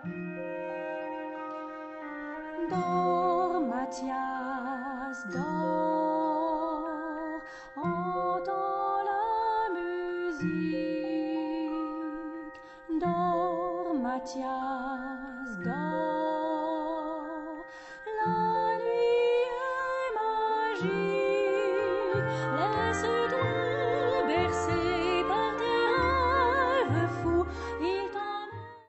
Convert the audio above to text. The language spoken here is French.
Dors, Mathias, dors, entends la musique. Dors, Mathias, dors, la nuit est magique. Laisse-toi bercer par tes rêves